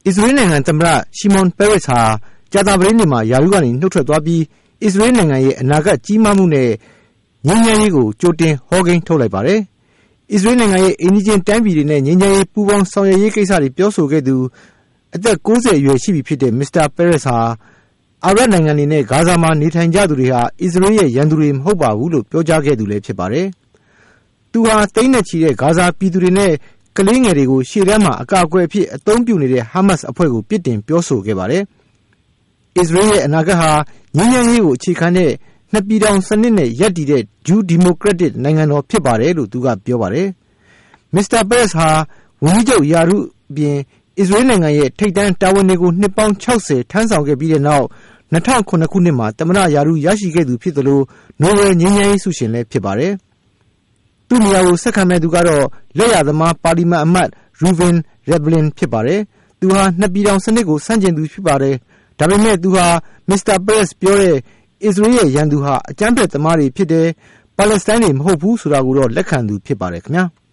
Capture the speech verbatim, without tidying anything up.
အစ္စရေးနိုင်ငံသမ္မတရှီမွန်ပက်ရက်စ်ဟာကြာသပတေးနေ့မှာယာရုကနေနှုတ်ထွက်သွားပြီးအစ္စရေးနိုင်ငံရဲ့အနာဂတ်ကြီးမားမှုနဲ့ငြိမ်းချမ်းရေးကိုကြိုတင်ဟောကိန်းထုတ်လိုက်ပါတယ်။အစ္စရေးနိုင်ငံရဲ့အိမ်နီးချင်းတိုင်းပြည်တွေနဲ့ငြိမ်းချမ်းရေးပူးပေါင်းဆောင်ရွက်ရေးကိစ္စတွေပြောဆိုခဲ့သူအသက်၉၀အရွယ်ရှိပြီဖြစ်တဲ့မစ္စတာပက်ရက်စ်ဟာအာရပ်နိုင်ငံတွေနဲ့ဂါဇာမှာနေထိုင်ကြသူတွေဟာအစ္စရေးရဲ့ရန်သူတွေမဟုတ်ပါဘူးလို့ပြောကြားခဲ့သူလည်းဖြစ်ပါတယ်။သူဟာသိန်းနဲ့ချီတဲ့ဂါဇာပြည်သူတွေနဲ့ကလေးငယ်တွေကိုရှေ့တန်းမှာအကာအကွယ်အဖြစ်အသုံးပြုနေတဲ့ဟာမတ်စ်အဖွဲ့ကိုပြစ်တင်ပြောဆိုခဲ့ပါတယ်။အစ္စရေးရဲ့အနာဂတ်ဟာငြိမ်းချမ်းရေးကိုအခြေခံတဲ့နှစ်ပြည်ထောင်စနစ်နဲ့ရပ်တည်တဲ့ဂျူးဒီမိုကရက်တစ်နိုင်ငံတော်ဖြစ်ပါတယ်လို့သူကပြောပါတယ်။မစ္စတာပက်ရက်စ်ဟာဝန်ကြီးချုပ်ယာရုအပြင်အစ္စရေးနိုင်ငံရဲ့ထိပ်တန်းတာဝန်တွေကိုနှစ်ပေါင်း၆၀ထမ်းဆောင်ခဲ့ပြီးတဲ့နောက်၂၀၀၇ခုနှစ်မှာသမ္မတယာရုရရှိခဲ့သူဖြစ်သလိုနိုဘယ်ငြိမ်းချမ်းရေးဆုရှင်လည်းဖြစ်ပါတယ်။သူ့နေရာကိုဆက်ခံမဲ့သူကတော့လက်ရသမားပါလီမန်အမတ်ရူဗင်ရက်ဗလင်ဖြစ်ပါတယ်။သူဟာနှစ်ပြည်ထောင်စနစ်ကိုဆန့်ကျင်သူဖြစ်ပါတယ်။ဒါပေမဲ့သူဟာမစ္စတာပက်ရက်စ်ပြောတဲ့အစ္စရေးရဲ့ရန်သူဟာအကြမ်းဖက်သမားတွေဖြစ်တယ်ပါလက်စတိုင်းတွေမဟုတ်ဘူးဆိုတာကိုတော့လက်ခံသူဖြစ်ပါတယ်ခင်ဗျာ။